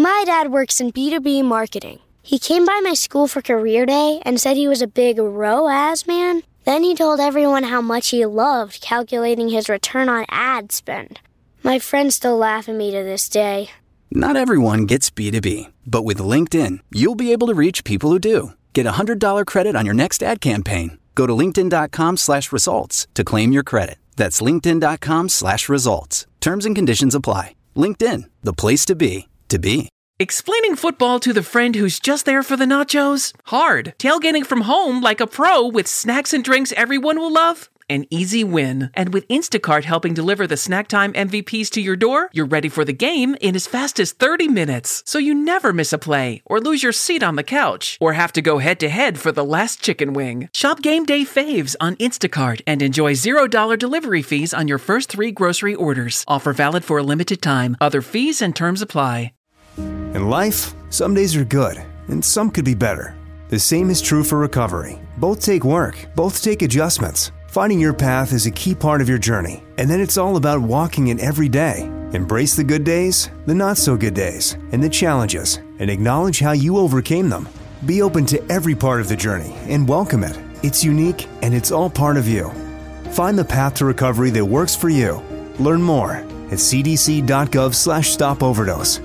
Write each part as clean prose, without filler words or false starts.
My dad works in B2B marketing. He came by my school for career day and said he was a big ROAS man. Then he told everyone how much he loved calculating his return on ad spend. My friends still laugh at me to this day. Not everyone gets B2B, but with LinkedIn, you'll be able to reach people who do. Get a $100 credit on your next ad campaign. Go to linkedin.com/results to claim your credit. That's linkedin.com/results. Terms and conditions apply. LinkedIn, the place to be, to be. Explaining football to the friend who's just there for the nachos? Hard. Tailgating from home like a pro with snacks and drinks everyone will love? An easy win. And with Instacart helping deliver the snack time MVPs to your door, you're ready for the game in as fast as 30 minutes. So you never miss a play, or lose your seat on the couch, or have to go head-to-head for the last chicken wing. Shop Game Day Faves on Instacart and enjoy $0 delivery fees on your first 3 grocery orders. Offer valid for a limited time. Other fees and terms apply. In life, some days are good, and some could be better. The same is true for recovery. Both take work, both take adjustments. Finding your path is a key part of your journey, and then it's all about walking it every day. Embrace the good days, the not-so-good days, and the challenges, and acknowledge how you overcame them. Be open to every part of the journey and welcome it. It's unique, and it's all part of you. Find the path to recovery that works for you. Learn more at cdc.gov/stopoverdose.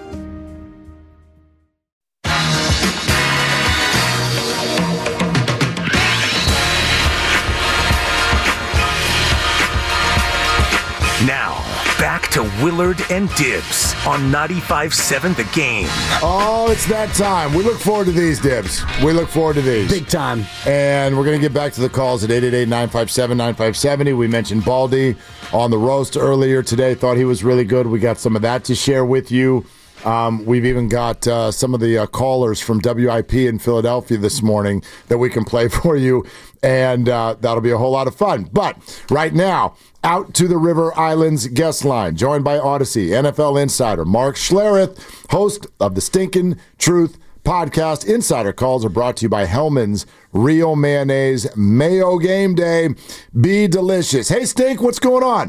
Now, back to Willard and Dibs on 95.7 The Game. Oh, it's that time. We look forward to these, Dibs. We look forward to these. Big time. And we're going to get back to the calls at 888-957-9570. We mentioned Baldy on the roast earlier today. Thought he was really good. We got some of that to share with you. We've even got some of the callers from WIP in Philadelphia this morning that we can play for you, and that'll be a whole lot of fun. But right now, out to the River Islands guest line, joined by Odyssey NFL insider Mark Schlereth, host of the Stinkin' Truth podcast. Insider calls are brought to you by Hellman's Real Mayonnaise Mayo Game Day. Be delicious. Hey, Stink, what's going on?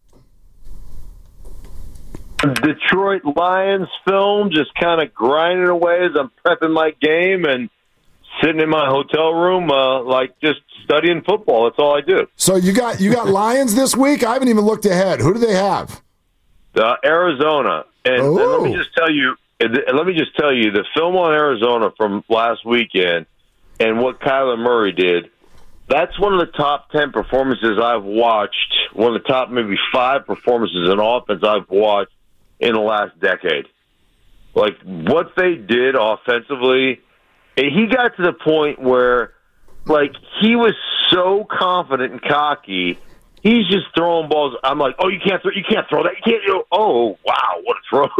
Detroit Lions film, just kind of grinding away as I'm prepping my game and sitting in my hotel room, like just studying football. That's all I do. So you got Lions this week? I haven't even looked ahead. Who do they have? Arizona. And let me just tell you, the film on Arizona from last weekend and what Kyler Murray did, that's one of the top 10 performances I've watched, one of the top maybe 5 performances in offense I've watched in the last decade. Like, what they did offensively, he got to the point where, like, he was so confident and cocky, he's just throwing balls. I'm like, oh, you can't throw that. You can't, oh, wow, what a throw.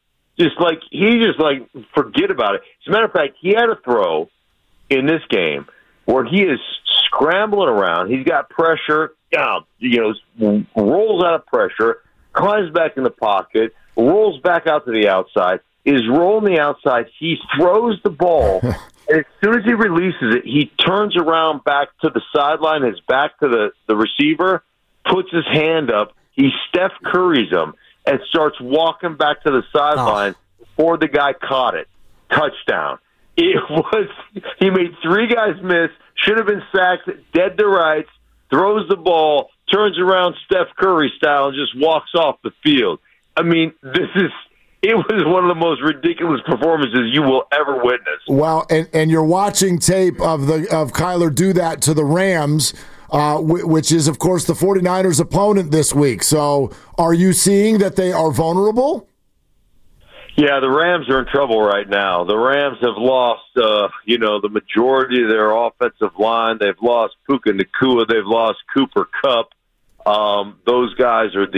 Forget about it. As a matter of fact, he had a throw in this game where he is scrambling around. He's got pressure, rolls out of pressure, climbs back in the pocket, rolls back out to the outside, is rolling the outside. He throws the ball, and as soon as he releases it, he turns around back to the sideline, his back to the receiver, puts his hand up. He Steph Curry's him and starts walking back to the sideline before the guy caught it. Touchdown. He made 3 guys miss, should have been sacked, dead to rights, throws the ball, turns around Steph Curry style, and just walks off the field. I mean, it was one of the most ridiculous performances you will ever witness. Wow, and you're watching tape of Kyler do that to the Rams, which is, of course, the 49ers' opponent this week. So are you seeing that they are vulnerable? Yeah, the Rams are in trouble right now. The Rams have lost, the majority of their offensive line. They've lost Puka Nacua. They've lost Cooper Kupp. Those guys are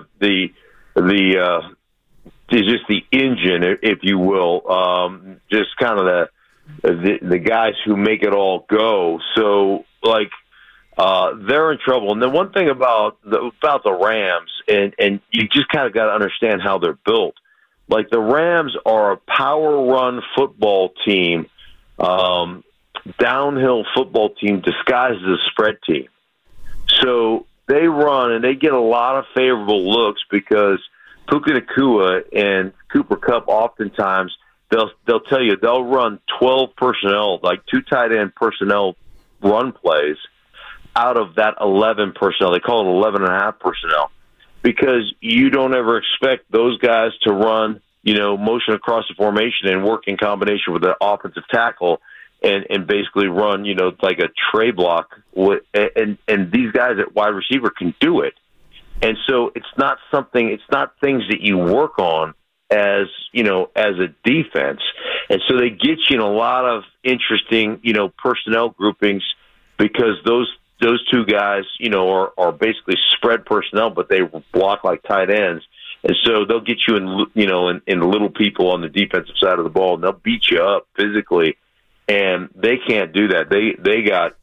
just the engine, if you will, just kind of the guys who make it all go. So, they're in trouble. And the one thing about the Rams, and you just kind of got to understand how they're built. Like, the Rams are a power run football team, downhill football team disguised as a spread team. So they run and they get a lot of favorable looks because Puka Nacua and Cooper Kupp, oftentimes they'll tell you they'll run 12 personnel, like 2 tight end personnel run plays out of that 11 personnel. They call it 11.5 personnel because you don't ever expect those guys to run, motion across the formation and work in combination with the offensive tackle and basically run, like a tray block. And these guys at wide receiver can do it. And so it's not things that you work on as a defense. And so they get you in a lot of interesting, personnel groupings because those 2 guys, are basically spread personnel, but they block like tight ends. And so they'll get you in little people on the defensive side of the ball, and they'll beat you up physically. And they can't do that. They got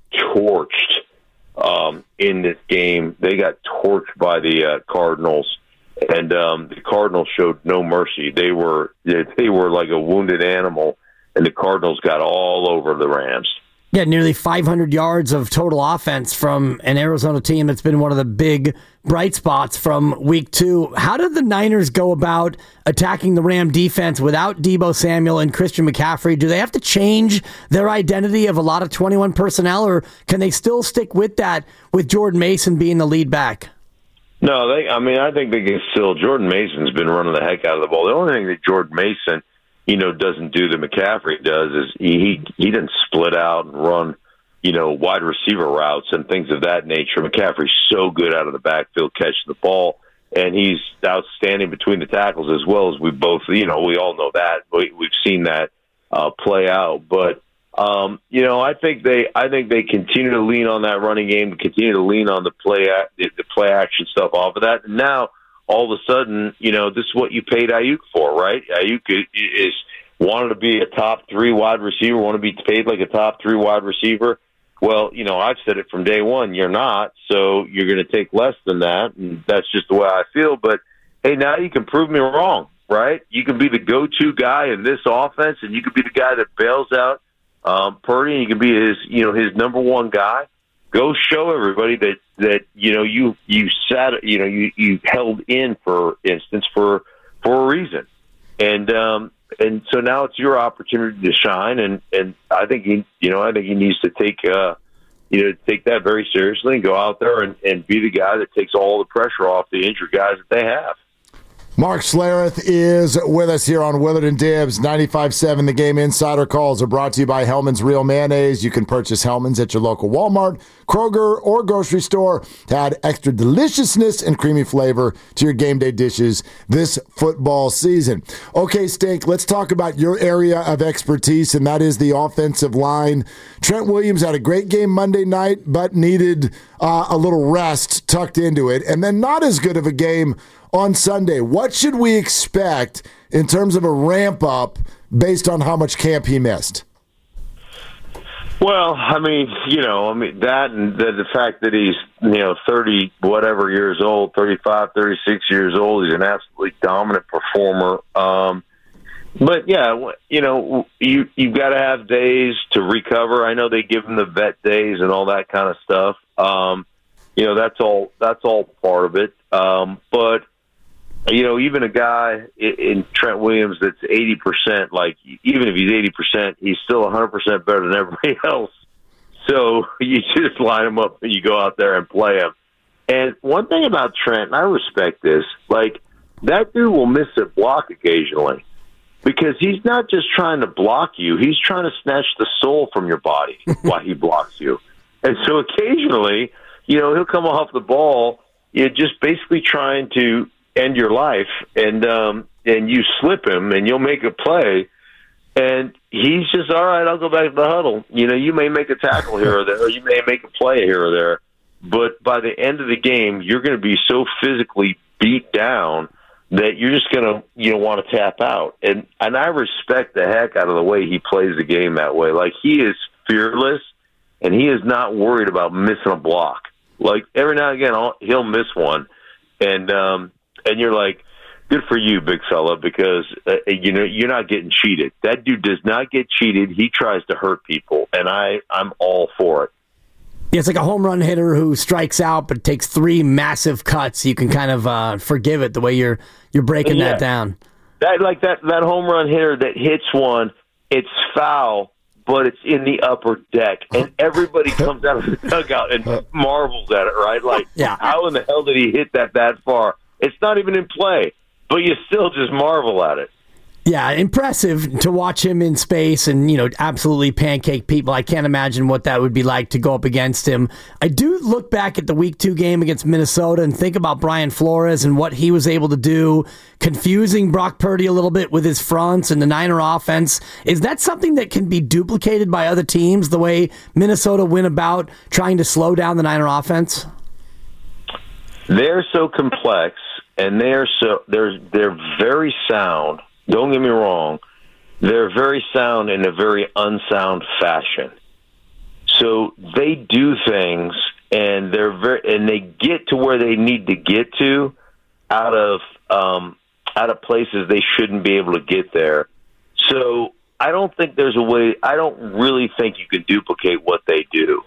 torched in this game. They got torched by the Cardinals, and the Cardinals showed no mercy. They were like a wounded animal, and the Cardinals got all over the Rams. Yeah, nearly 500 yards of total offense from an Arizona team that's been one of the big bright spots from week 2. How did the Niners go about attacking the Ram defense without Deebo Samuel and Christian McCaffrey? Do they have to change their identity of a lot of 21 personnel, or can they still stick with that with Jordan Mason being the lead back? No, I think they can still. Jordan Mason's been running the heck out of the ball. The only thing that Jordan Mason doesn't do that McCaffrey does is he doesn't split out and run, wide receiver routes and things of that nature. McCaffrey's so good out of the backfield catching the ball, and he's outstanding between the tackles as well as we both, we all know that. We've seen that play out. But, I think they continue to lean on that running game, continue to lean on the play action stuff off of that. And now, all of a sudden, this is what you paid Ayuk for, right? Ayuk is wanted to be a top 3 wide receiver, want to be paid like a top 3 wide receiver. Well, I've said it from day one, you're not, so you're going to take less than that, and that's just the way I feel. But, hey, now you can prove me wrong, right? You can be the go-to guy in this offense, and you can be the guy that bails out Purdy, and you can be his number 1 guy. Go show everybody that you held in, for instance, for a reason, and so now it's your opportunity to shine, and I think he needs to take that very seriously and go out there and be the guy that takes all the pressure off the injured guys that they have. Mark Schlereth is with us here on Willard and Dibs. 95.7 The Game. Insider calls are brought to you by Hellman's Real Mayonnaise. You can purchase Hellman's at your local Walmart, Kroger, or grocery store to add extra deliciousness and creamy flavor to your game day dishes this football season. Okay, Stink, let's talk about your area of expertise, and that is the offensive line. Trent Williams had a great game Monday night, but needed a little rest tucked into it, and then not as good of a game on Sunday. What should we expect in terms of a ramp up based on how much camp he missed? Well, that and the fact that he's 30 whatever years old, 35, 36 years old, he's an absolutely dominant performer. But yeah, you've got to have days to recover. I know they give him the vet days and all that kind of stuff. That's all part of it. But even a guy in Trent Williams that's 80%, like even if he's 80%, he's still 100% better than everybody else. So you just line him up and you go out there and play him. And one thing about Trent, and I respect this, like that dude will miss a block occasionally because he's not just trying to block you. He's trying to snatch the soul from your body while he blocks you. And so occasionally, he'll come off the ball, just basically trying to end your life, and you slip him, and you'll make a play, and he's just, all right, I'll go back to the huddle. You may make a tackle here or there, or you may make a play here or there, but by the end of the game, you're going to be so physically beat down that you're just going to want to tap out. And I respect the heck out of the way he plays the game that way. Like, he is fearless, and he is not worried about missing a block. Like, every now and again, he'll miss one, and you're like, good for you, big fella, because you're not getting cheated. That dude does not get cheated. He tries to hurt people, and I'm all for it. It's like a home run hitter who strikes out but takes 3 massive cuts. You can kind of forgive it the way you're breaking that down. That home run hitter that hits one, it's foul, but it's in the upper deck, and everybody comes out of the dugout and marvels at it, right? Like, how in the hell did he hit that far? It's not even in play, but you still just marvel at it. Yeah, impressive to watch him in space and, absolutely pancake people. I can't imagine what that would be like to go up against him. I do look back at the Week 2 game against Minnesota and think about Brian Flores and what he was able to do, confusing Brock Purdy a little bit with his fronts and the Niner offense. Is that something that can be duplicated by other teams, the way Minnesota went about trying to slow down the Niner offense? They're so complex, and they're very sound. Don't get me wrong, they're very sound in a very unsound fashion. So they do things, and they get to where they need to get to out of places they shouldn't be able to get there. So I don't think there's a way. I don't really think you can duplicate what they do.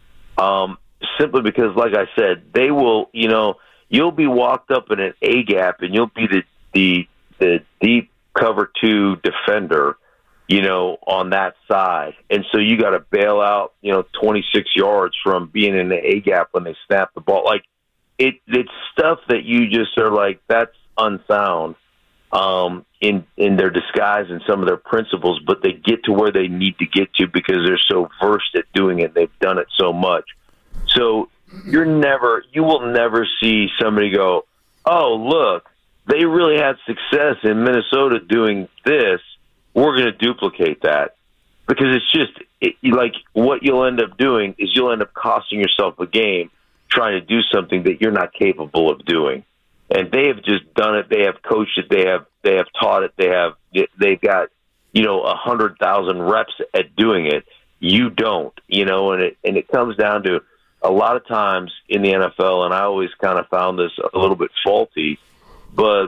Simply because, like I said, they will. You'll be walked up in an A gap, and you'll be the deep cover 2 defender, on that side. And so you got to bail out, 26 yards from being in the A gap when they snap the ball. Like it's stuff that you just are like, that's unsound in their disguise and some of their principles, but they get to where they need to get to because they're so versed at doing it. They've done it so much. So you will never see somebody go, oh, look, they really had success in Minnesota doing this. We're going to duplicate that. Because it's just, like, what you'll end up doing is you'll end up costing yourself a game trying to do something that you're not capable of doing. And they have just done it. They have coached it. They have taught it. They've got, 100,000 reps at doing it. You don't, and it comes down to a lot of times in the NFL, and I always kind of found this a little bit faulty, but,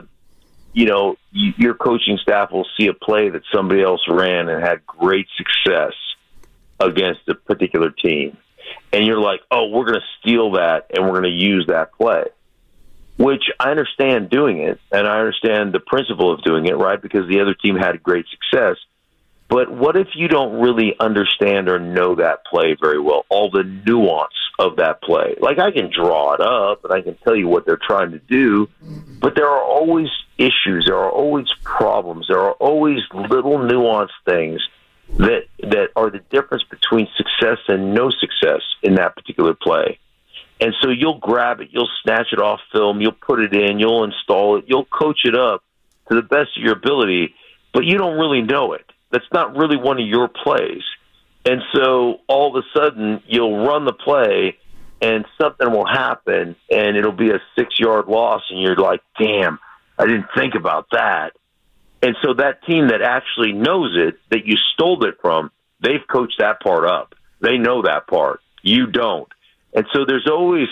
your coaching staff will see a play that somebody else ran and had great success against a particular team. And you're like, oh, we're going to steal that and we're going to use that play, which I understand doing it. And I understand the principle of doing it, right? Because the other team had great success. But what if you don't really understand or know that play very well, all the nuance of that play? Like, I can draw it up and I can tell you what they're trying to do, but there are always issues, there are always problems, there are always little nuanced things that are the difference between success and no success in that particular play. And so you'll grab it, you'll snatch it off film, you'll put it in, you'll install it, you'll coach it up to the best of your ability, but you don't really know it. That's not really one of your plays. And so all of a sudden you'll run the play and something will happen and it'll be a 6-yard loss and you're like, damn, I didn't think about that. And so that team that actually knows it, that you stole it from, they've coached that part up. They know that part. You don't. And so there's always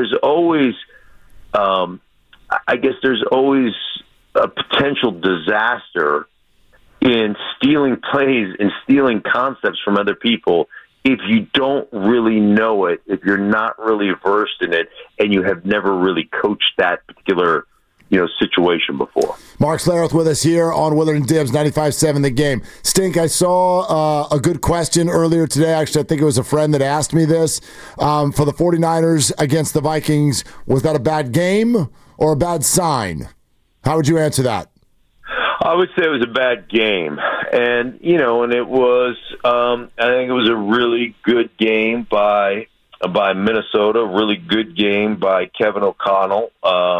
a potential disaster in stealing plays and stealing concepts from other people if you don't really know it, if you're not really versed in it, and you have never really coached that particular situation before. Mark Schlereth with us here on Willard and Dibs, 95.7 The Game. Stink, I saw a good question earlier today. Actually, I think it was a friend that asked me this. For the 49ers against the Vikings, was that a bad game or a bad sign? How would you answer that? I would say it was a bad game. And, and it was, I think it was a really good game by Minnesota, a really good game by Kevin O'Connell.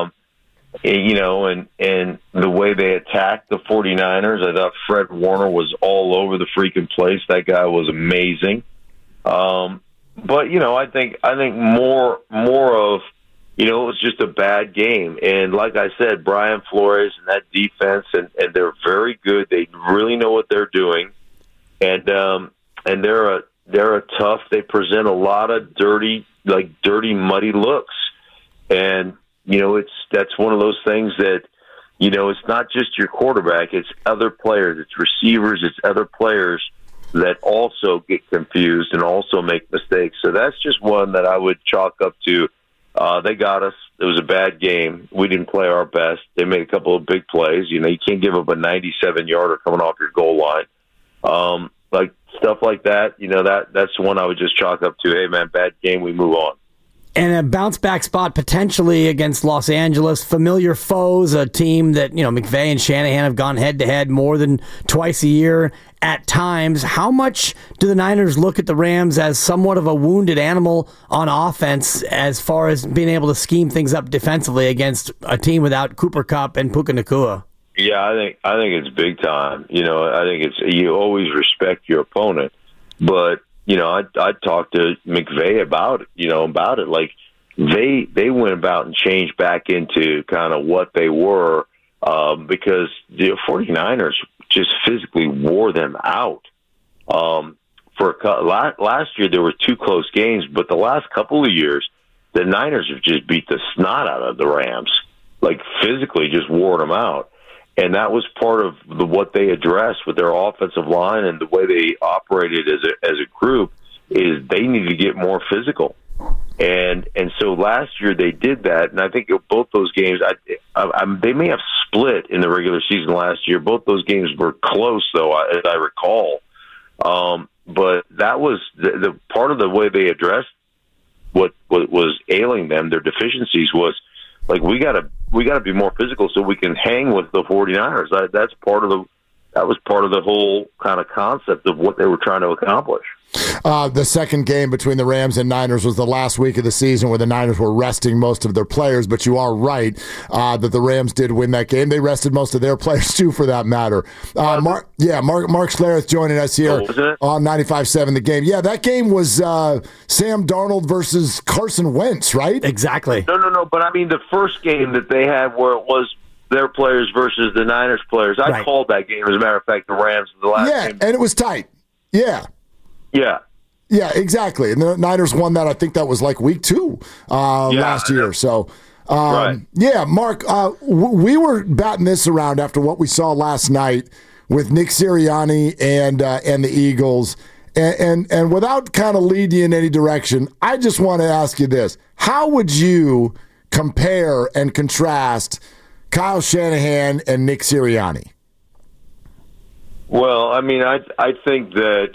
And the way they attacked the 49ers, I thought Fred Warner was all over the freaking place. That guy was amazing. But, I think more of, it was just a bad game. And like I said, Brian Flores and that defense, and they're very good. They really know what they're doing. And they're a tough, they present a lot of dirty, muddy looks. And, that's one of those things that, it's not just your quarterback, it's other players, it's receivers, it's other players that also get confused and also make mistakes. So that's just one that I would chalk up to. They got us. It was a bad game. We didn't play our best. They made a couple of big plays. You can't give up a 97-yarder coming off your goal line. Like stuff like that, that's one I would just chalk up to, hey, man, bad game, we move on. And a bounce-back spot potentially against Los Angeles. Familiar foes, a team that, McVay and Shanahan have gone head-to-head more than twice a year at times. How much do the Niners look at the Rams as somewhat of a wounded animal on offense as far as being able to scheme things up defensively against a team without Cooper Kupp and Puka Nacua? Yeah, I think it's big time. I think it's you always respect your opponent, but I talked to McVay about it. Like they went about and changed back into kind of what they were because the 49ers just physically wore them out. Last year there were 2 close games, but the last couple of years the Niners have just beat the snot out of the Rams, like physically just wore them out. And that was part of what they addressed with their offensive line and the way they operated as a group is they needed to get more physical. And so last year they did that, and I think both those games, they may have split in the regular season last year. Both those games were close, though, as I recall. But that was the part of the way they addressed what was ailing them, their deficiencies, was like we got to be more physical so we can hang with the 49ers. That was part of the whole kind of concept of what they were trying to accomplish. The second game between the Rams and Niners was the last week of the season where the Niners were resting most of their players, but you are right that the Rams did win that game. They rested most of their players, too, for that matter. Mark Schlereth joining us here on 95.7 The Game. Yeah, that game was Sam Darnold versus Carson Wentz, right? Exactly. No, but I mean the first game that they had where it was their players versus the Niners players, I called that game, as a matter of fact, the Rams, the last game. Yeah, and it was tight. Yeah. Yeah, exactly. And the Niners won that. I think that was like week 2 last year. So, yeah, Mark, we were batting this around after what we saw last night with Nick Sirianni and the Eagles. And without kind of leading you in any direction, I just want to ask you this. How would you compare and contrast Kyle Shanahan and Nick Sirianni? Well, I mean, I think that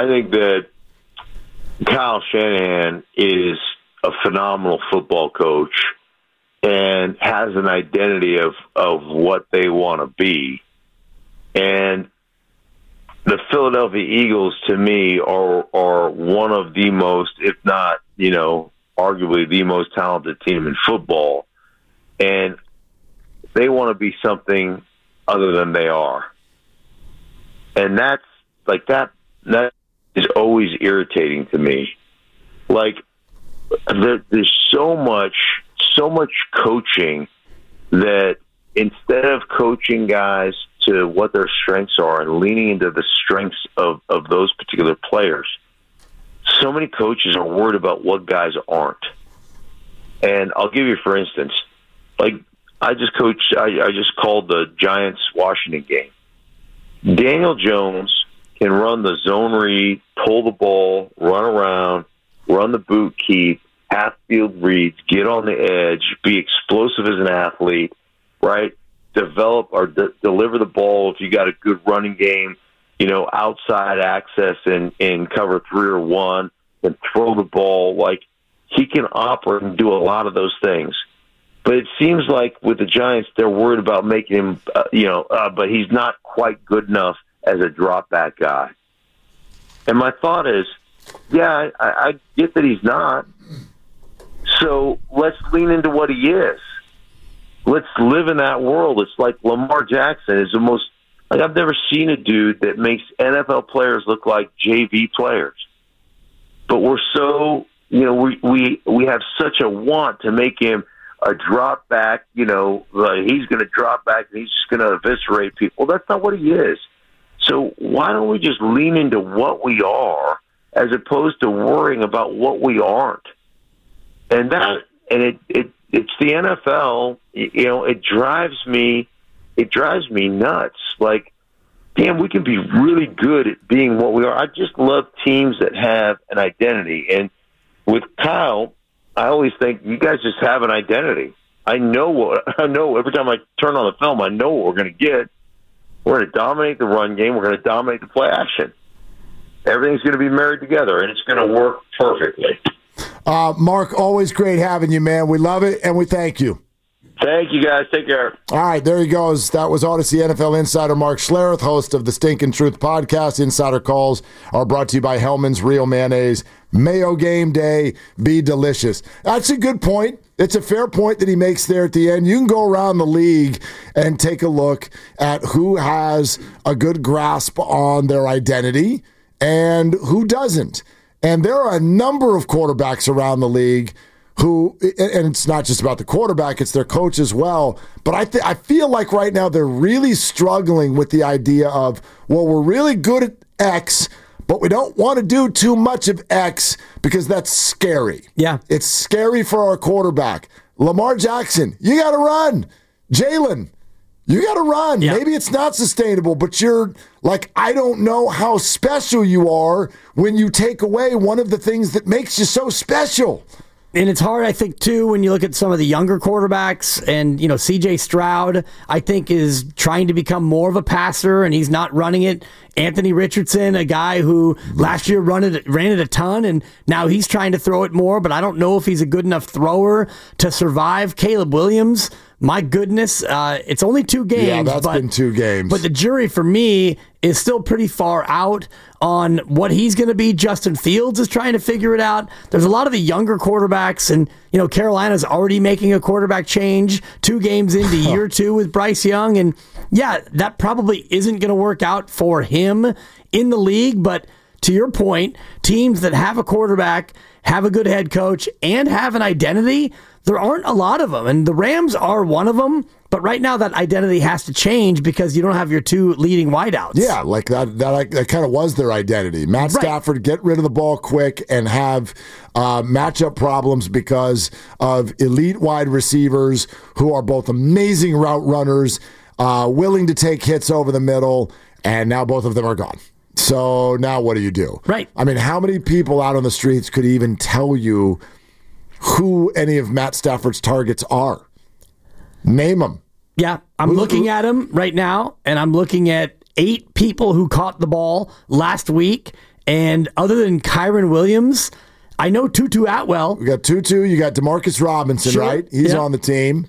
Kyle Shanahan is a phenomenal football coach and has an identity of what they want to be. And the Philadelphia Eagles, to me, are one of the most, if not, arguably the most talented team in football. And they want to be something other than they are. And that's like that is always irritating to me. Like there's so much coaching that instead of coaching guys to what their strengths are and leaning into the strengths of those particular players, so many coaches are worried about what guys aren't. And I'll give you, for instance, like I just called the Giants-Washington game. Daniel Jones can run the zone read, pull the ball, run around, run the boot keep, half-field reads, get on the edge, be explosive as an athlete, right? Develop or deliver the ball if you got a good running game, outside access in cover 3 or 1, and throw the ball. Like, he can operate and do a lot of those things. But it seems like with the Giants, they're worried about making him, but he's not quite good enough as a drop-back guy. And my thought is, yeah, I get that he's not. So let's lean into what he is. Let's live in that world. It's like Lamar Jackson is the most, like I've never seen a dude that makes NFL players look like JV players. But we're so, we have such a want to make him a drop back, like he's going to drop back and he's just going to eviscerate people. That's not what he is. So why don't we just lean into what we are as opposed to worrying about what we aren't? And it's the NFL. It drives me nuts. Like damn, we can be really good at being what we are. I just love teams that have an identity. And with Kyle, I always think you guys just have an identity. I know every time I turn on the film, I know what we're going to get. We're going to dominate the run game. We're going to dominate the play action. Everything's going to be married together, and it's going to work perfectly. Mark, always great having you, man. We love it, and we thank you. Thank you, guys. Take care. All right, there he goes. That was Odyssey NFL insider Mark Schlereth, host of the Stinkin' Truth podcast. Insider calls are brought to you by Hellman's Real Mayonnaise. Mayo game day, be delicious. That's a good point. It's a fair point that he makes there at the end. You can go around the league and take a look at who has a good grasp on their identity and who doesn't. And there are a number of quarterbacks around the league who, and it's not just about the quarterback, it's their coach as well. But I feel like right now they're really struggling with the idea of, well, we're really good at X, but we don't want to do too much of X because that's scary. Yeah. It's scary for our quarterback. Lamar Jackson, you got to run. Jalen, you got to run. Yeah. Maybe it's not sustainable, but you're like, I don't know how special you are when you take away one of the things that makes you so special. And it's hard, I think, too, when you look at some of the younger quarterbacks. And, C.J. Stroud, I think, is trying to become more of a passer, and he's not running it. Anthony Richardson, a guy who last year ran it a ton, and now he's trying to throw it more, but I don't know if he's a good enough thrower to survive. Caleb Williams, my goodness, it's only 2 games. Yeah, that's been 2 games. But the jury, for me, is still pretty far out on what he's going to be. Justin Fields is trying to figure it out. There's a lot of the younger quarterbacks, and Carolina's already making a quarterback change 2 games into year 2 with Bryce Young, and yeah, that probably isn't going to work out for him in the league. But to your point, teams that have a quarterback, have a good head coach, and have an identity, there aren't a lot of them, and the Rams are one of them. But right now, that identity has to change because you don't have your 2 leading wideouts. Yeah, like that kind of was their identity. Matt Stafford, get rid of the ball quick and have matchup problems because of elite wide receivers who are both amazing route runners, willing to take hits over the middle, and now both of them are gone. So now what do you do? Right. I mean, how many people out on the streets could even tell you who any of Matt Stafford's targets are? Name them. Yeah, I'm looking at them right now, and I'm looking at 8 people who caught the ball last week. And other than Kyron Williams, I know Tutu Atwell. We got Tutu. You got Demarcus Robinson, Sure. right? He's on the team.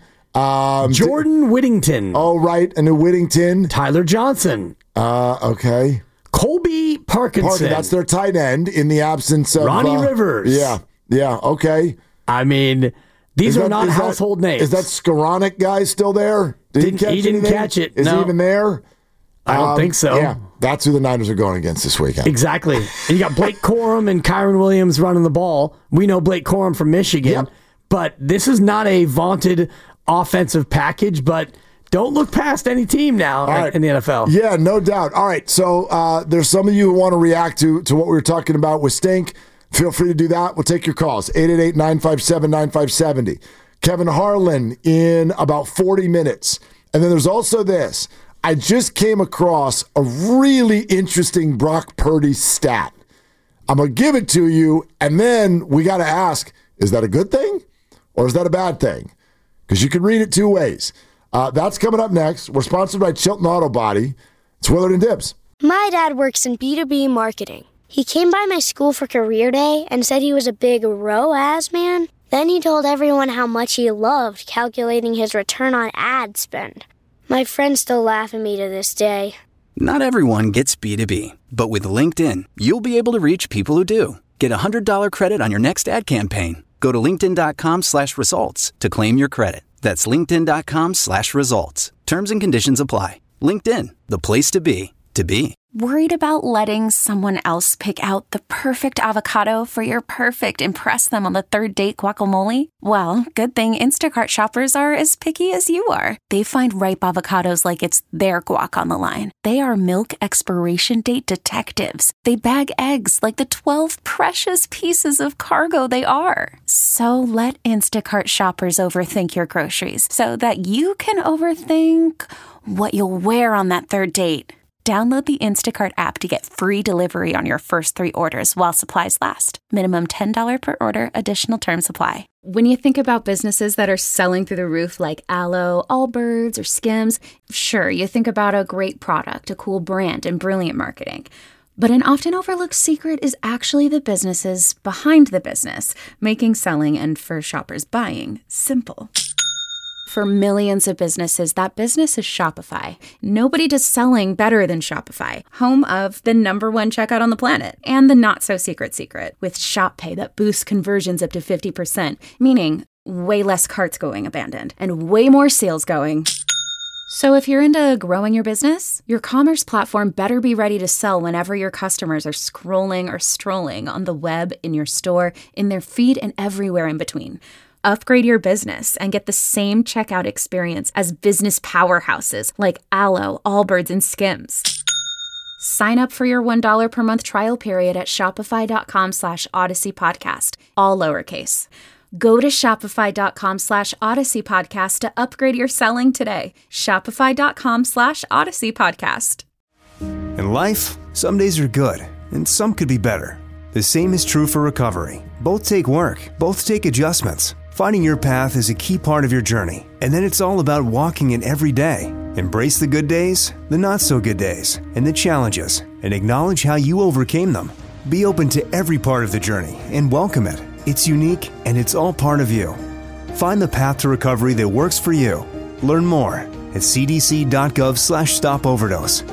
Jordan Whittington. Oh, right. And a Whittington. Tyler Johnson. Okay. Colby Parkinson. That's their tight end in the absence of Ronnie Rivers. Yeah. Okay. I mean, these are not household names. Is that Skoranek guy still there? He didn't catch it. Is he even there? I don't think so. Yeah, that's who the Niners are going against this weekend. Exactly. And you got Blake Corum and Kyron Williams running the ball. We know Blake Corum from Michigan, but this is not a vaunted offensive package, but don't look past any team now in the NFL. Yeah, no doubt. All right, so there's some of you who want to react to what we were talking about with Stink. Feel free to do that. We'll take your calls. 888-957-9570. Kevin Harlan in about 40 minutes. And then there's also this. I just came across a really interesting Brock Purdy stat. I'm going to give it to you, and then we got to ask, is that a good thing or is that a bad thing? Because you can read it 2 ways. That's coming up next. We're sponsored by Chilton Auto Body. It's Willard and Dibs. My dad works in B2B marketing. He came by my school for career day and said he was a big ROAS man. Then he told everyone how much he loved calculating his return on ad spend. My friends still laugh at me to this day. Not everyone gets B2B, but with LinkedIn, you'll be able to reach people who do. Get a $100 credit on your next ad campaign. Go to linkedin.com/results to claim your credit. That's linkedin.com/results. Terms and conditions apply. LinkedIn, the place to be, to be. Worried about letting someone else pick out the perfect avocado for your perfect impress them on the 3rd date guacamole? Well, good thing Instacart shoppers are as picky as you are. They find ripe avocados like it's their guac on the line. They are milk expiration date detectives. They bag eggs like the 12 precious pieces of cargo they are. So let Instacart shoppers overthink your groceries so that you can overthink what you'll wear on that 3rd date. Download the Instacart app to get free delivery on your first 3 orders while supplies last. Minimum $10 per order. Additional terms apply. When you think about businesses that are selling through the roof like Aloe, Allbirds, or Skims, sure, you think about a great product, a cool brand, and brilliant marketing. But an often overlooked secret is actually the businesses behind the business, making selling and, for shoppers, buying simple. For millions of businesses, that business is Shopify. Nobody does selling better than Shopify, home of the #1 checkout on the planet, and the not-so-secret secret, with Shop Pay that boosts conversions up to 50%, meaning way less carts going abandoned, and way more sales going. So if you're into growing your business, your commerce platform better be ready to sell whenever your customers are scrolling or strolling on the web, in your store, in their feed, and everywhere in between. Upgrade your business and get the same checkout experience as business powerhouses like Aloe, Allbirds, and Skims. Sign up for your $1 per month trial period at shopify.com/Odyssey Podcast, all lowercase. Go to shopify.com/Odyssey Podcast to upgrade your selling today. Shopify.com/Odyssey Podcast. In life, some days are good, and some could be better. The same is true for recovery. Both take work, both take adjustments. Finding your path is a key part of your journey, and then it's all about walking it every day. Embrace the good days, the not-so-good days, and the challenges, and acknowledge how you overcame them. Be open to every part of the journey and welcome it. It's unique, and it's all part of you. Find the path to recovery that works for you. Learn more at cdc.gov/stopoverdose.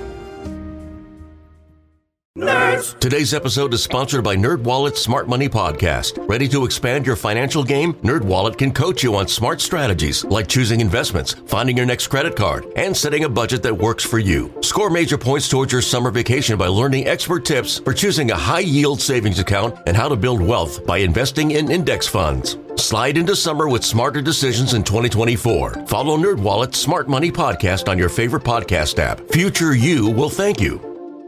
Nerds! Today's episode is sponsored by NerdWallet's Smart Money Podcast. Ready to expand your financial game? NerdWallet can coach you on smart strategies like choosing investments, finding your next credit card, and setting a budget that works for you. Score major points towards your summer vacation by learning expert tips for choosing a high-yield savings account and how to build wealth by investing in index funds. Slide into summer with smarter decisions in 2024. Follow NerdWallet's Smart Money Podcast on your favorite podcast app. Future you will thank you.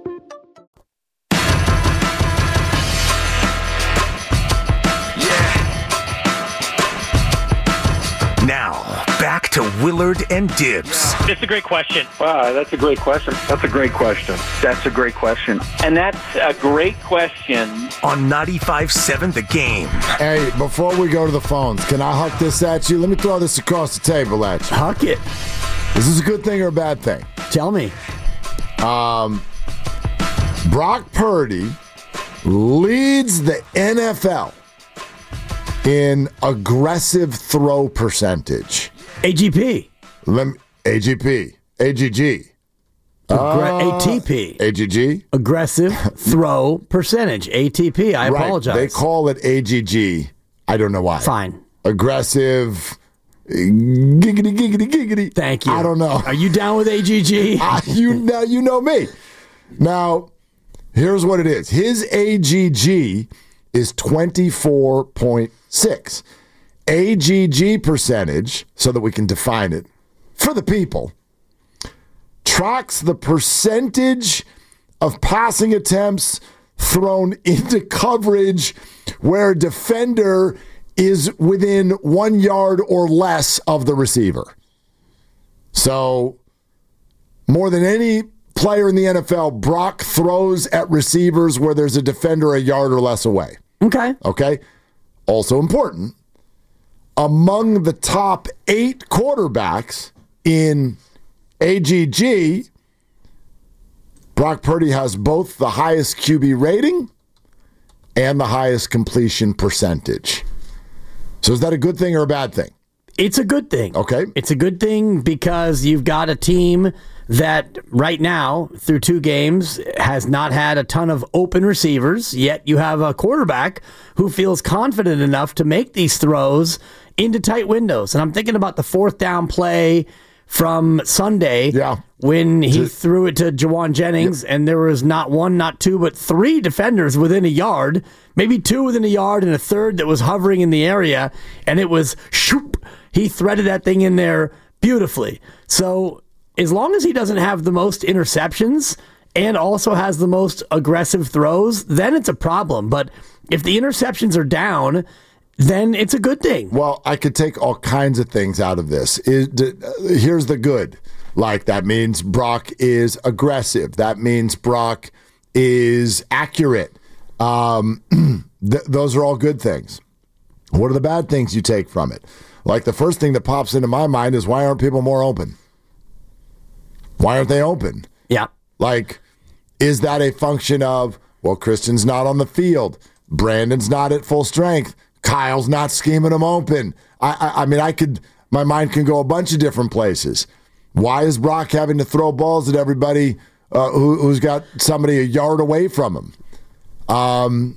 Back to Willard and Dibbs. It's a great question. Wow, that's a great question. That's a great question. That's a great question. And that's a great question. On 95.7 The Game. Hey, before we go to the phones, can I huck this at you? Let me throw this across the table at you. Huck it. Is this a good thing or a bad thing? Tell me. Brock Purdy leads the NFL in aggressive throw percentage. AGP. AGP. AGG. ATP. AGG. Aggressive throw percentage. ATP. I apologize. They call it AGG. I don't know why. Fine. Aggressive. Giggity. Thank you. I don't know. Are you down with AGG? You know me. Now, here's what it is. His AGG is 24.6. AGG percentage, so that we can define it for the people, tracks the percentage of passing attempts thrown into coverage where a defender is within 1 yard or less of the receiver. So, more than any player in the NFL, Brock throws at receivers where there's a defender a yard or less away. Okay? Also important, among the top 8 quarterbacks in AGG, Brock Purdy has both the highest QB rating and the highest completion percentage. So is that a good thing or a bad thing? It's a good thing. Okay. It's a good thing because you've got a team that right now, through 2 games, has not had a ton of open receivers, yet you have a quarterback who feels confident enough to make these throws into tight windows. And I'm thinking about the 4th down play from Sunday when he threw it to Jawan Jennings, and there was not 1, not 2, but 3 defenders within a yard, maybe 2 within a yard, and a third that was hovering in the area, and it was shoop. He threaded that thing in there beautifully. So as long as he doesn't have the most interceptions and also has the most aggressive throws, then it's a problem. But if the interceptions are down, then it's a good thing. Well, I could take all kinds of things out of this. Here's the good. Like, that means Brock is aggressive. That means Brock is accurate. Those are all good things. What are the bad things you take from it? Like, the first thing that pops into my mind is, why aren't people more open? Why aren't they open? Yeah. Like, is that a function of, well, Christian's not on the field, Brandon's not at full strength, Kyle's not scheming him open? I mean, my mind can go a bunch of different places. Why is Brock having to throw balls at everybody who's got somebody a yard away from him?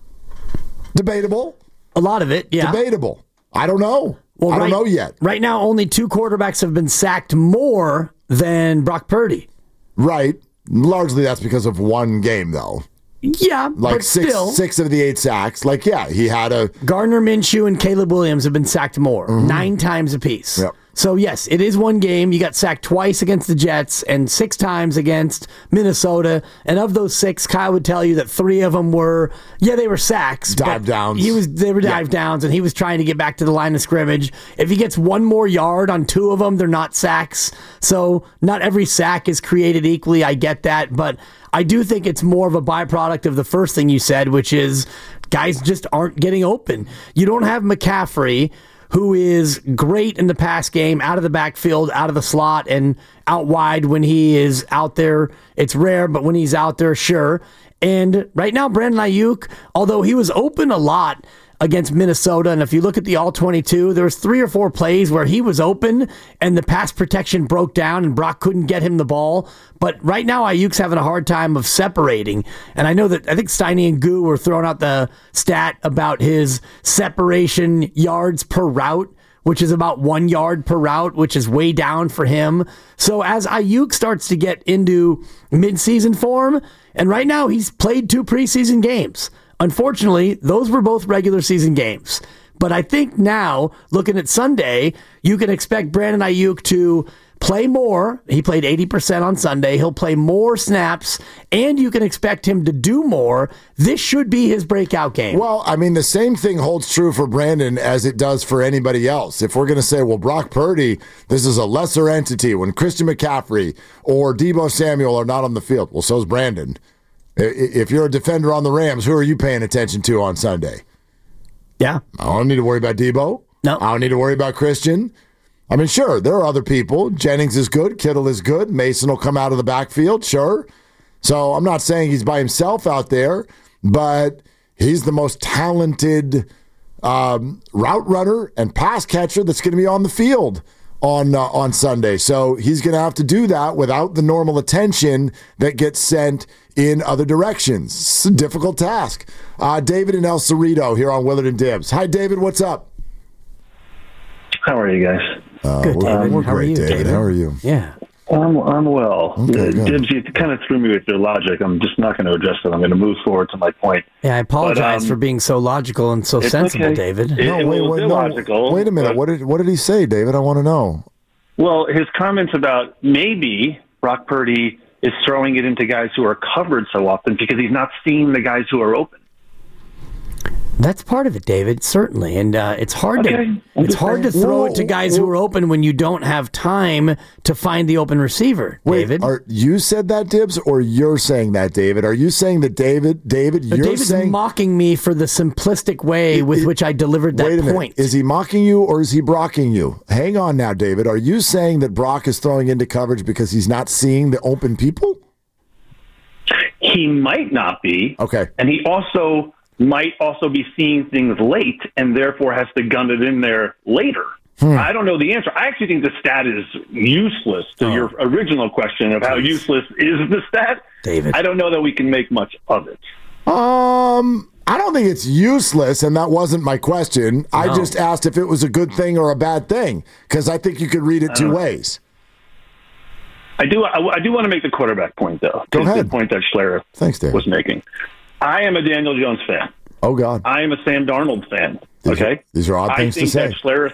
Debatable. A lot of it, yeah. Debatable. I don't know. I don't know yet. Right now, only 2 quarterbacks have been sacked more than Brock Purdy. Right. Largely that's because of one game, though. Yeah, like but still. 6 of the 8 sacks. Like, yeah, he had a... Gardner Minshew and Caleb Williams have been sacked more, 9 times apiece. Yep. So, yes, it is one game. You got sacked twice against the Jets and 6 times against Minnesota. And of those 6, Kyle would tell you that 3 of them were, they were sacks. Dive downs. They were dive downs, and he was trying to get back to the line of scrimmage. If he gets 1 more yard on 2 of them, they're not sacks. So, not every sack is created equally. I get that. But I do think it's more of a byproduct of the first thing you said, which is guys just aren't getting open. You don't have McCaffrey, who is great in the pass game, out of the backfield, out of the slot, and out wide when he is out there. It's rare, but when he's out there, sure. And right now, Brandon Ayuk, although he was open a lot against Minnesota, and if you look at the All-22, there was 3 or 4 plays where he was open and the pass protection broke down and Brock couldn't get him the ball. But right now, Ayuk's having a hard time of separating. And I think Steiny and Goo were throwing out the stat about his separation yards per route, which is about 1 yard per route, which is way down for him. So as Ayuk starts to get into midseason form, and right now he's played 2 preseason games. Unfortunately, those were both regular season games. But I think now, looking at Sunday, you can expect Brandon Ayuk to play more. He played 80% on Sunday. He'll play more snaps, and you can expect him to do more. This should be his breakout game. Well, I mean, the same thing holds true for Brandon as it does for anybody else. If we're going to say, well, Brock Purdy, this is a lesser entity when Christian McCaffrey or Deebo Samuel are not on the field. Well, so's Brandon. If you're a defender on the Rams, who are you paying attention to on Sunday? Yeah. I don't need to worry about Deebo. No. I don't need to worry about Christian. I mean, sure, there are other people. Jennings is good. Kittle is good. Mason will come out of the backfield, sure. So I'm not saying he's by himself out there, but he's the most talented route runner and pass catcher that's going to be on the field on Sunday. So he's going to have to do that without the normal attention that gets sent in other directions. It's a difficult task. David in El Cerrito here on Willard and Dibbs. Hi, David. What's up? How are you guys? Good, David. We're How are great, you, David. How are you? Yeah. I'm well. Okay, good. Dibbs, you kind of threw me with your logic. I'm just not going to address it. I'm going to move forward to my point. Yeah, I apologize for being so logical and so sensible, okay. David. It was illogical. Wait a minute. What did he say, David? I want to know. Well, his comments about maybe Brock Purdy is throwing it into guys who are covered so often because he's not seeing the guys who are open. That's part of it, David, certainly. And it's hard to throw it to guys who are open when you don't have time to find the open receiver, David. Are you said that, Dibbs, or you're saying that, David? Are you saying that, David, David's saying... mocking me for the simplistic way with which I delivered that Wait a minute. point. Is he mocking you or is he brocking you? Hang on now, David. Are you saying that Brock is throwing into coverage because he's not seeing the open people? He might not be. Okay. And he might also be seeing things late and therefore has to gun it in there later. I don't know the answer. I actually think the stat is useless to your original question of how useless is the stat. David. I don't know that we can make much of it. I don't think it's useless, and that wasn't my question. No. I just asked if it was a good thing or a bad thing, because I think you could read it 2 ways. I do want to make the quarterback point, though. Go ahead. The point that Schlereth was making. I am a Daniel Jones fan. Oh, God. I am a Sam Darnold fan. These are odd things to say.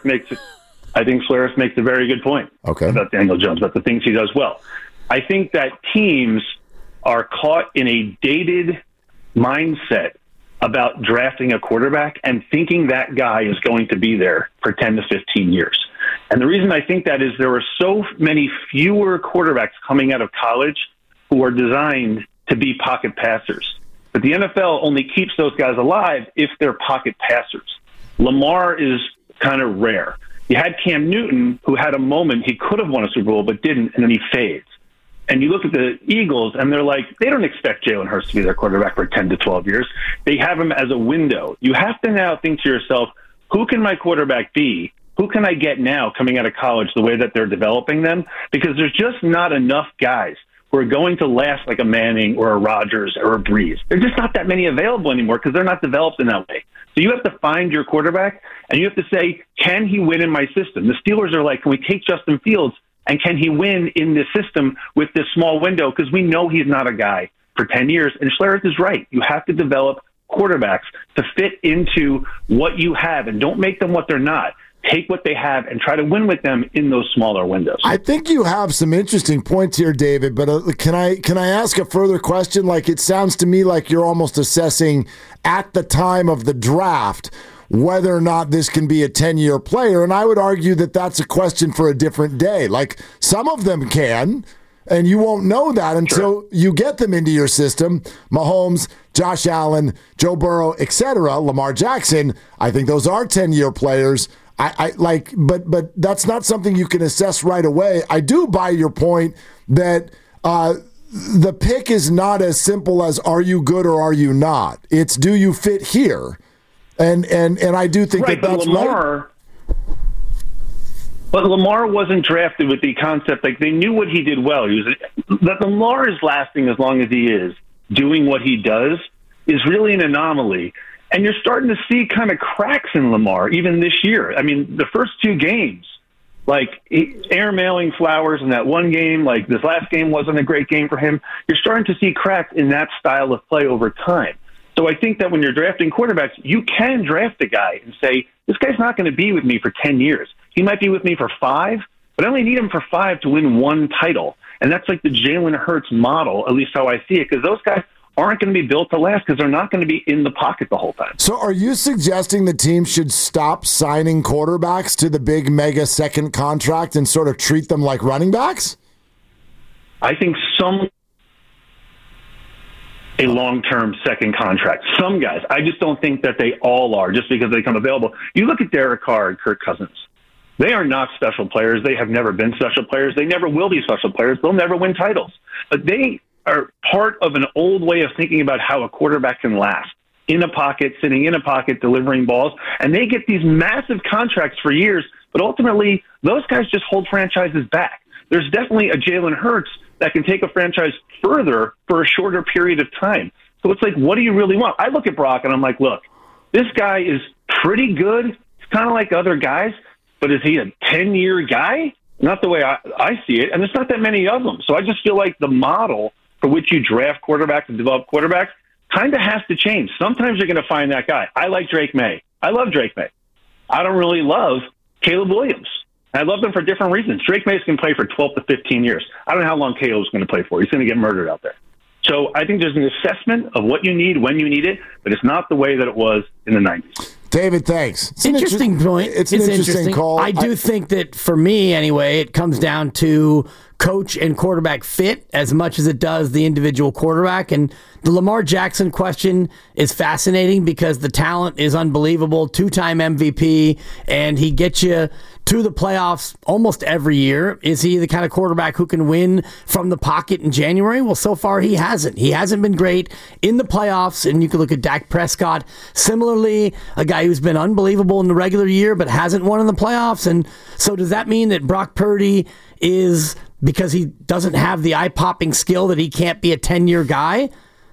I think Schlereth makes a very good point about Daniel Jones, about the things he does well. I think that teams are caught in a dated mindset about drafting a quarterback and thinking that guy is going to be there for 10 to 15 years. And the reason I think that is there are so many fewer quarterbacks coming out of college who are designed to be pocket passers. But the NFL only keeps those guys alive if they're pocket passers. Lamar is kind of rare. You had Cam Newton, who had a moment he could have won a Super Bowl but didn't, and then he fades. And you look at the Eagles, and they're like, they don't expect Jalen Hurts to be their quarterback for 10 to 12 years. They have him as a window. You have to now think to yourself, who can my quarterback be? Who can I get now coming out of college the way that they're developing them? Because there's just not enough guys who are going to last like a Manning or a Rodgers or a Breeze. There's just not that many available anymore because they're not developed in that way. So you have to find your quarterback, and you have to say, can he win in my system? The Steelers are like, can we take Justin Fields, and can he win in this system with this small window? Because we know he's not a guy for 10 years. And Schlereth is right. You have to develop quarterbacks to fit into what you have, and don't make them what they're not. Take what they have and try to win with them in those smaller windows. I think you have some interesting points here, David, but can I ask a further question? Like, it sounds to me like you're almost assessing at the time of the draft whether or not this can be a 10-year player, and I would argue that that's a question for a different day. Like, some of them can, and you won't know that until you get them into your system. Mahomes, Josh Allen, Joe Burrow, etc., Lamar Jackson, I think those are 10-year players. But that's not something you can assess right away. I do buy your point that the pick is not as simple as are you good or are you not. It's do you fit here, and I do think that's Lamar, right. But Lamar wasn't drafted with the concept like they knew what he did well. That Lamar is lasting as long as he is doing what he does is really an anomaly. And you're starting to see kind of cracks in Lamar, even this year. I mean, the first two games, like air mailing Flowers in that one game, like this last game wasn't a great game for him. You're starting to see cracks in that style of play over time. So I think that when you're drafting quarterbacks, you can draft a guy and say, this guy's not going to be with me for 10 years. He might be with me for 5, but I only need him for 5 to win one title. And that's like the Jalen Hurts model, at least how I see it, because those guys aren't going to be built to last because they're not going to be in the pocket the whole time. So are you suggesting the team should stop signing quarterbacks to the big mega second contract and sort of treat them like running backs? I think a long-term second contract. Some guys. I just don't think that they all are just because they come available. You look at Derek Carr and Kirk Cousins. They are not special players. They have never been special players. They never will be special players. They'll never win titles. But they are part of an old way of thinking about how a quarterback can last. In a pocket, sitting in a pocket, delivering balls. And they get these massive contracts for years, but ultimately, those guys just hold franchises back. There's definitely a Jalen Hurts that can take a franchise further for a shorter period of time. So it's like, what do you really want? I look at Brock and I'm like, look, this guy is pretty good. It's kind of like other guys, but is he a 10-year guy? Not the way I see it. And there's not that many of them. So I just feel like the model for which you draft quarterbacks and develop quarterbacks kind of has to change. Sometimes you're going to find that guy. I like Drake May. I love Drake May. I don't really love Caleb Williams. I love them for different reasons. Drake May can play for 12 to 15 years. I don't know how long Caleb's going to play for. He's going to get murdered out there. So I think there's an assessment of what you need when you need it, but it's not the way that it was in the 90s. David, thanks. It's interesting point. It's an interesting call. I do think that for me, anyway, it comes down to coach and quarterback fit as much as it does the individual quarterback. And the Lamar Jackson question is fascinating because the talent is unbelievable. 2-time MVP, and he gets you to the playoffs almost every year. Is he the kind of quarterback who can win from the pocket in January? Well, so far he hasn't. He hasn't been great in the playoffs, and you can look at Dak Prescott. Similarly, a guy who's been unbelievable in the regular year but hasn't won in the playoffs. And so does that mean that Brock Purdy is, because he doesn't have the eye-popping skill, that he can't be a 10-year guy?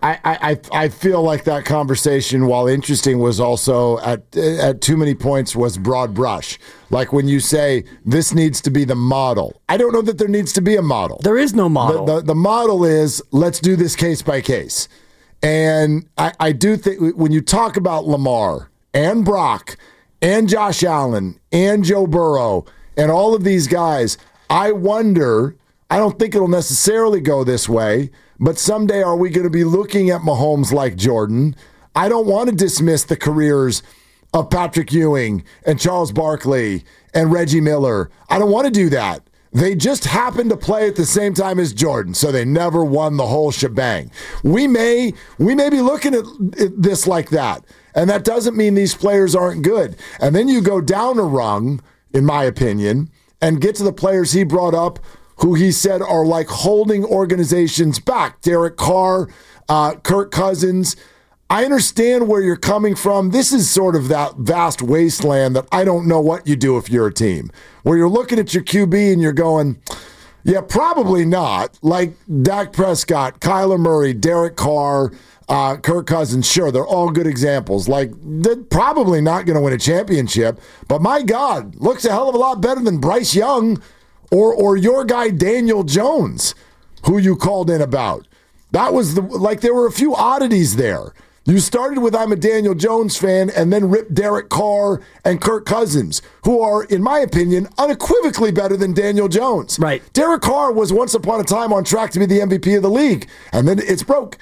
I feel like that conversation, while interesting, was also at too many points was broad brush. Like when you say this needs to be the model. I don't know that there needs to be a model. There is no model. The model is let's do this case by case. And I do think when you talk about Lamar and Brock and Josh Allen and Joe Burrow and all of these guys, I wonder, I don't think it'll necessarily go this way, but someday are we going to be looking at Mahomes like Jordan? I don't want to dismiss the careers of Patrick Ewing and Charles Barkley and Reggie Miller. I don't want to do that. They just happened to play at the same time as Jordan, so they never won the whole shebang. We may be looking at this like that, and that doesn't mean these players aren't good. And then you go down a rung, in my opinion, and get to the players he brought up who he said are like holding organizations back. Derek Carr, Kirk Cousins. I understand where you're coming from. This is sort of that vast wasteland that I don't know what you do if you're a team, where you're looking at your QB and you're going, yeah, probably not. Like Dak Prescott, Kyler Murray, Derek Carr, Kirk Cousins, sure, they're all good examples. Like, they're probably not going to win a championship, but my God, looks a hell of a lot better than Bryce Young or your guy Daniel Jones, who you called in about. That was there were a few oddities there. You started with I'm a Daniel Jones fan and then ripped Derek Carr and Kirk Cousins, who are, in my opinion, unequivocally better than Daniel Jones. Right. Derek Carr was once upon a time on track to be the MVP of the league. And then it's broke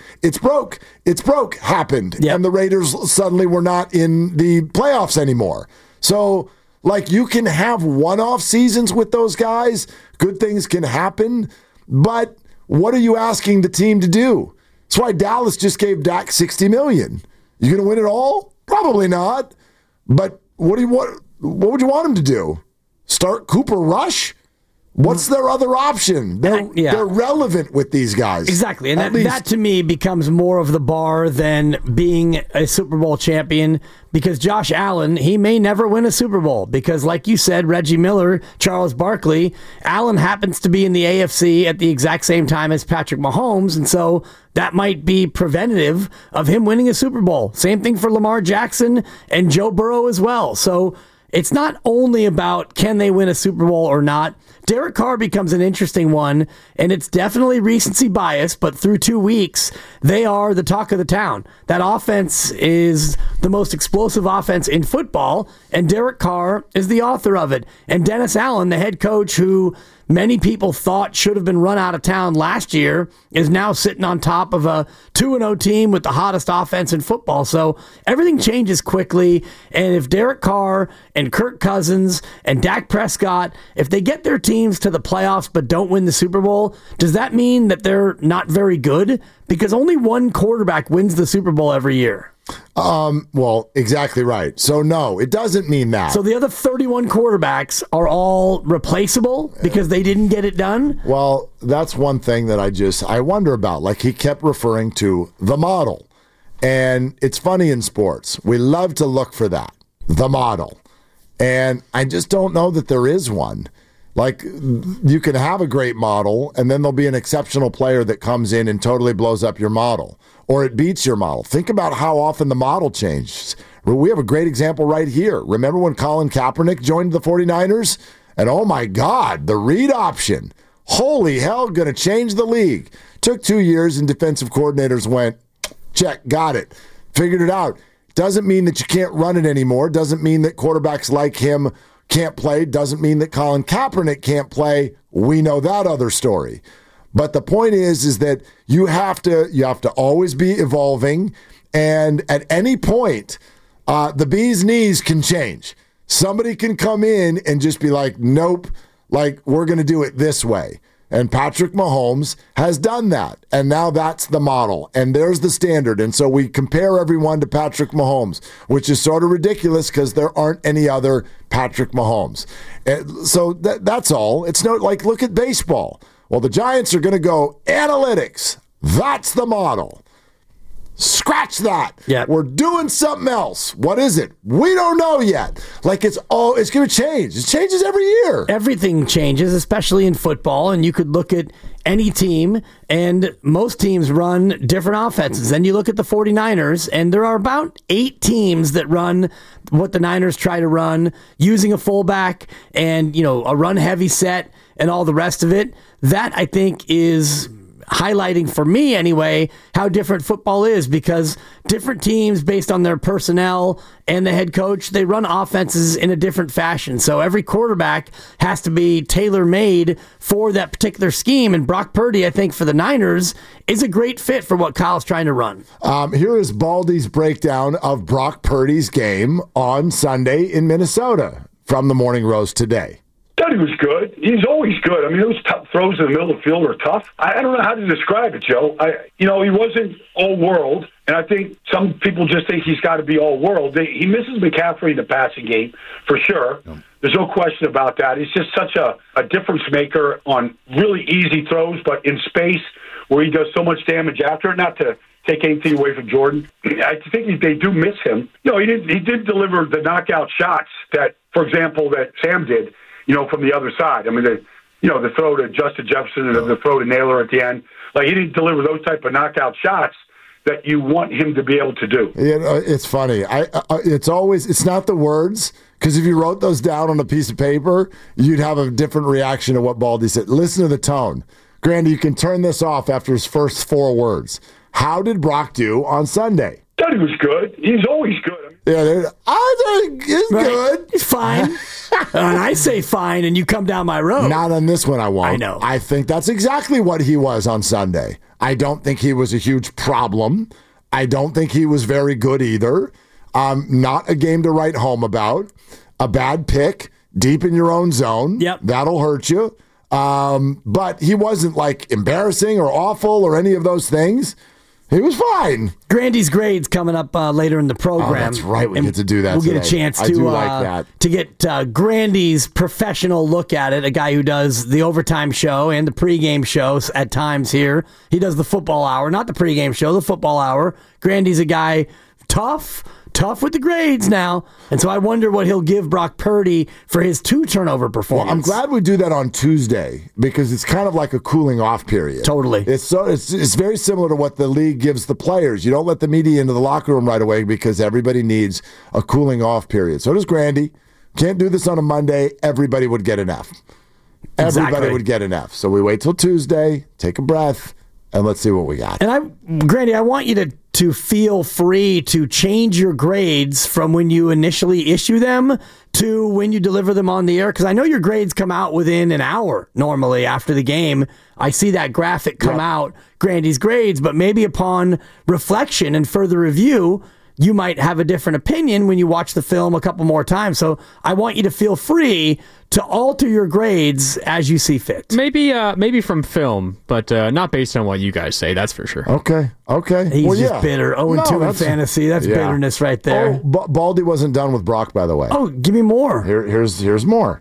happened. Yep. And the Raiders suddenly were not in the playoffs anymore. So, you can have one-off seasons with those guys. Good things can happen. But what are you asking the team to do? That's why Dallas just gave Dak $60 million. You going to win it all? Probably not. But what would you want him to do? Start Cooper Rush? What's their other option? They're relevant with these guys. Exactly. And that to me becomes more of the bar than being a Super Bowl champion, because Josh Allen, he may never win a Super Bowl because, like you said, Reggie Miller, Charles Barkley, Allen happens to be in the AFC at the exact same time as Patrick Mahomes, and so that might be preventative of him winning a Super Bowl. Same thing for Lamar Jackson and Joe Burrow as well. So it's not only about can they win a Super Bowl or not. Derek Carr becomes an interesting one, and it's definitely recency bias, but through 2 weeks, they are the talk of the town. That offense is the most explosive offense in football, and Derek Carr is the author of it. And Dennis Allen, the head coach who many people thought should have been run out of town last year, is now sitting on top of a 2-0 team with the hottest offense in football. So everything changes quickly. And if Derek Carr and Kirk Cousins and Dak Prescott, if they get their teams to the playoffs but don't win the Super Bowl, does that mean that they're not very good? Because only one quarterback wins the Super Bowl every year. Well, exactly right. So no, it doesn't mean that. So the other 31 quarterbacks are all replaceable because they didn't get it done? Well, that's one thing that I wonder about. Like, he kept referring to the model. And it's funny in sports. We love to look for that, the model. And I just don't know that there is one. Like, you can have a great model, and then there'll be an exceptional player that comes in and totally blows up your model, or it beats your model. Think about how often the model changes. We have a great example right here. Remember when Colin Kaepernick joined the 49ers? And oh my God, the read option. Holy hell, going to change the league. Took 2 years, and defensive coordinators went, check, got it, figured it out. Doesn't mean that you can't run it anymore. Doesn't mean that quarterbacks like him can't play. Doesn't mean that Colin Kaepernick can't play. We know that other story. But the point is that you have to always be evolving, and at any point, the bee's knees can change. Somebody can come in and just be like, nope, like, we're going to do it this way. And Patrick Mahomes has done that. And now that's the model. And there's the standard. And so we compare everyone to Patrick Mahomes, which is sort of ridiculous because there aren't any other Patrick Mahomes. And so that's all. It's no, like, look at baseball. Well, the Giants are going to go analytics. That's the model. Scratch that. Yep. We're doing something else. What is it? We don't know yet. Like, it's going to change. It changes every year. Everything changes, especially in football. And you could look at any team, and most teams run different offenses. Then you look at the 49ers, and there are about 8 teams that run what the Niners try to run, using a fullback and, a run-heavy set and all the rest of it. That, I think, is highlighting, for me anyway, how different football is, because different teams, based on their personnel and the head coach, they run offenses in a different fashion. So every quarterback has to be tailor-made for that particular scheme. And Brock Purdy, I think, for the Niners, is a great fit for what Kyle's trying to run. Here is Baldy's breakdown of Brock Purdy's game on Sunday in Minnesota from the Morning Roast today. Thought he was good. He's always good. I mean, those tough throws in the middle of the field are tough. I don't know how to describe it, Joe. He wasn't all-world, and I think some people just think he's got to be all-world. He misses McCaffrey in the passing game, for sure. There's no question about that. He's just such a difference maker on really easy throws, but in space where he does so much damage after it, not to take anything away from Jordan. I think they do miss him. He did deliver the knockout shots that, for example, that Sam did, from the other side. I mean, the throw to Justin Jefferson and the throw to Naylor at the end. Like, he didn't deliver those type of knockout shots that you want him to be able to do. It's funny. It's not the words, because if you wrote those down on a piece of paper, you'd have a different reaction to what Baldy said. Listen to the tone. Grandy, you can turn this off after his first 4 words. How did Brock do on Sunday? Thought he was good. He's always good. I think he's good. He's fine. And I say fine, and you come down my road. Not on this one, I won't. I know. I think that's exactly what he was on Sunday. I don't think he was a huge problem. I don't think he was very good either. Not a game to write home about. A bad pick, deep in your own zone. Yep. That'll hurt you. But he wasn't like embarrassing or awful or any of those things. He was fine. Grandy's grades coming up later in the program. Oh, that's right. We get to do that. We'll today. get a chance to, I do like that. To get Grandy's professional look at it. A guy who does the overtime show and the pregame shows at times here. He does the football hour, not the pregame show, the football hour. Grandy's a guy tough with the grades now. And so I wonder what he'll give Brock Purdy for his 2 turnover performance. Well, I'm glad we do that on Tuesday, because it's kind of like a cooling off period. Totally. It's very similar to what the league gives the players. You don't let the media into the locker room right away, because everybody needs a cooling off period. So does Grandy. Can't do this on a Monday. Everybody would get an F. Everybody would get an F. So we wait till Tuesday, take a breath, and let's see what we got. And Grandy, I want you to feel free to change your grades from when you initially issue them to when you deliver them on the air, because I know your grades come out within an hour normally after the game. I see that graphic come out, Grandy's grades, but maybe upon reflection and further review, you might have a different opinion when you watch the film a couple more times. So I want you to feel free to alter your grades as you see fit. Maybe from film, but not based on what you guys say, that's for sure. Okay. He's just bitter. 0-2 in fantasy. That's bitterness right there. Oh, Baldy wasn't done with Brock, by the way. Oh, give me more. Here's more.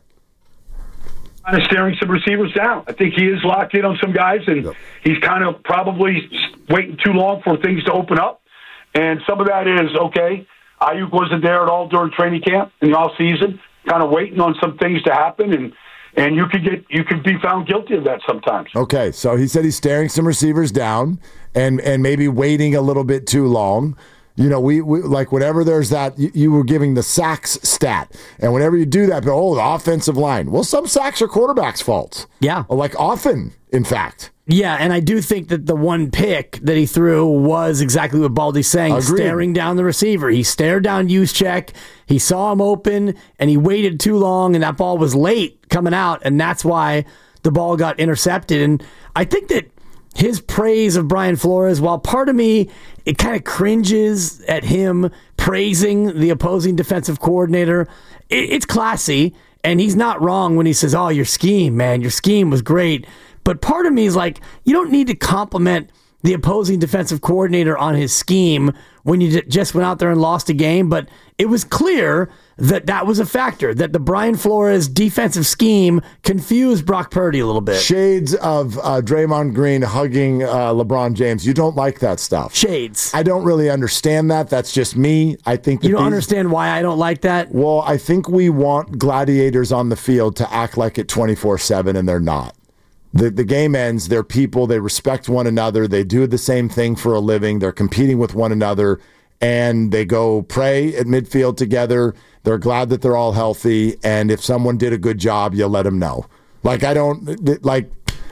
Kind of staring some receivers down. I think he is locked in on some guys, and he's kind of probably waiting too long for things to open up. And some of that is, okay, Ayuk wasn't there at all during training camp in the off season, kind of waiting on some things to happen, and you could be found guilty of that sometimes. Okay, so he said he's staring some receivers down and maybe waiting a little bit too long. We like whenever there's that, you were giving the sacks stat, and whenever you do that, the offensive line. Well, some sacks are quarterbacks' faults. Yeah, like often, in fact. Yeah, and I do think that the one pick that he threw was exactly what Baldy's saying, staring down the receiver. He stared down Juszczyk, he saw him open, and he waited too long, and that ball was late coming out, and that's why the ball got intercepted. And I think that his praise of Brian Flores, while part of me, it kind of cringes at him praising the opposing defensive coordinator, it's classy, and he's not wrong when he says, oh, your scheme was great. But part of me is like, you don't need to compliment the opposing defensive coordinator on his scheme when you just went out there and lost a game. But it was clear that was a factor, that the Brian Flores defensive scheme confused Brock Purdy a little bit. Shades of Draymond Green hugging LeBron James. You don't like that stuff. Shades. I don't really understand that. That's just me. I think that you don't understand why I don't like that? Well, I think we want gladiators on the field to act like it 24/7, and they're not. The game ends, they're people, they respect one another, they do the same thing for a living, they're competing with one another, and they go pray at midfield together. They're glad that they're all healthy, and if someone did a good job, you let them know. I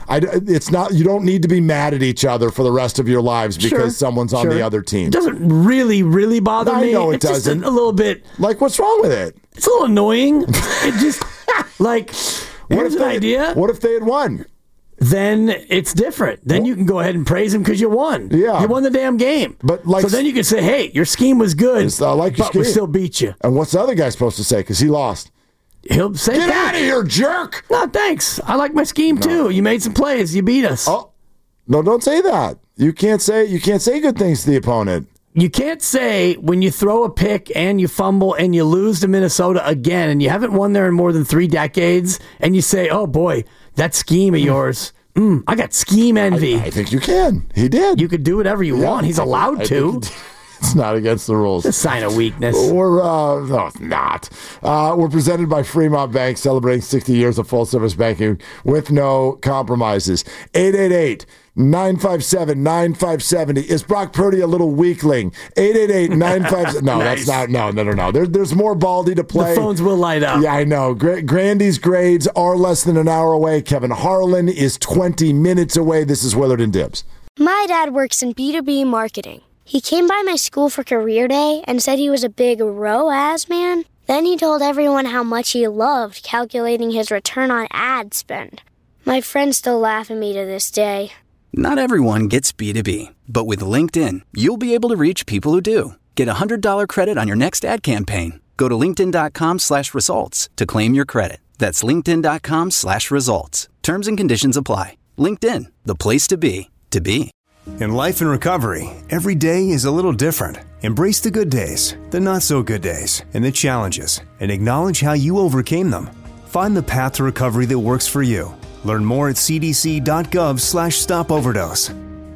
It's not. You don't need to be mad at each other for the rest of your lives because someone's on the other team. It doesn't really bother me. I know it it's doesn't. Just a little bit. Like, what's wrong with it? It's a little annoying. It just like. Here's an idea. What if they had won? Then it's different. Then you can go ahead and praise him because you won. Yeah, you won the damn game. But so then you can say, "Hey, your scheme was good, I like your scheme. we still beat you." And what's the other guy supposed to say? Because he lost. He'll say, "Get out of here, jerk!" No, thanks. I like my scheme too. You made some plays. You beat us. Oh, no! Don't say that. You can't say good things to the opponent. You can't say when you throw a pick and you fumble and you lose to Minnesota again, and you haven't won there in more than 3 decades, and you say, "Oh boy, that scheme of yours." I got scheme envy. I think you can. He did. You could do whatever you want. He's allowed to. It's not against the rules. It's a sign of weakness. No, it's not. We're presented by Fremont Bank, celebrating 60 years of full-service banking with no compromises. 888-957-9570. Is Brock Purdy a little weakling? 888-957. No, Nice. That's not. No. There's more Baldy to play. The phones will light up. Yeah, I know. Grandy's grades are less than an hour away. Kevin Harlan is 20 minutes away. This is Willard and Dibs. My dad works in B2B marketing. He came by my school for career day and said he was a big ROAS man. Then he told everyone how much he loved calculating his return on ad spend. My friends still laugh at me to this day. Not everyone gets B2B, but with LinkedIn, you'll be able to reach people who do. Get a $100 credit on your next ad campaign. Go to linkedin.com/results to claim your credit. That's linkedin.com/results. Terms and conditions apply. LinkedIn, the place to be, to be. In life and recovery, every day is a little different. Embrace the good days, the not so good days, and the challenges, and acknowledge how you overcame them. Find the path to recovery that works for you. Learn more at cdc.gov/stopoverdose.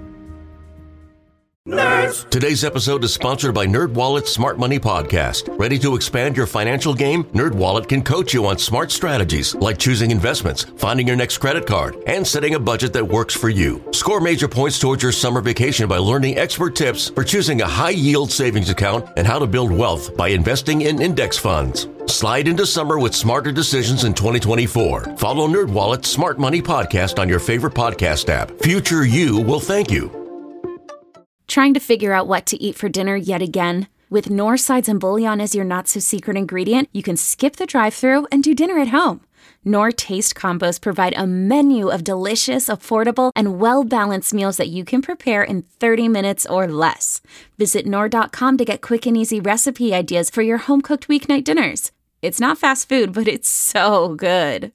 Nerds! Today's episode is sponsored by NerdWallet's Smart Money Podcast. Ready to expand your financial game? NerdWallet can coach you on smart strategies like choosing investments, finding your next credit card, and setting a budget that works for you. Score major points towards your summer vacation by learning expert tips for choosing a high-yield savings account and how to build wealth by investing in index funds. Slide into summer with smarter decisions in 2024. Follow NerdWallet's Smart Money Podcast on your favorite podcast app. Future you will thank you. Trying to figure out what to eat for dinner yet again? With Knorr sides and bouillon as your not-so-secret ingredient, you can skip the drive-thru and do dinner at home. Knorr Taste Combos provide a menu of delicious, affordable, and well-balanced meals that you can prepare in 30 minutes or less. Visit Knorr.com to get quick and easy recipe ideas for your home-cooked weeknight dinners. It's not fast food, but it's so good.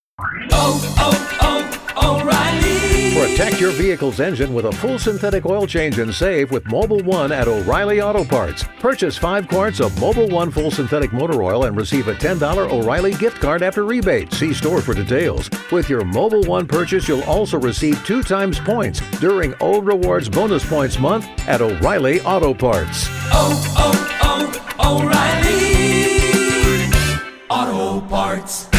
O'Reilly. Protect your vehicle's engine with a full synthetic oil change and save with Mobil 1 at O'Reilly Auto Parts. Purchase 5 quarts of Mobil 1 full synthetic motor oil and receive a $10 O'Reilly gift card after rebate. See store for details. With your Mobil 1 purchase, you'll also receive 2 times points during O Rewards Bonus Points Month at O'Reilly Auto Parts. O'Reilly Auto Parts.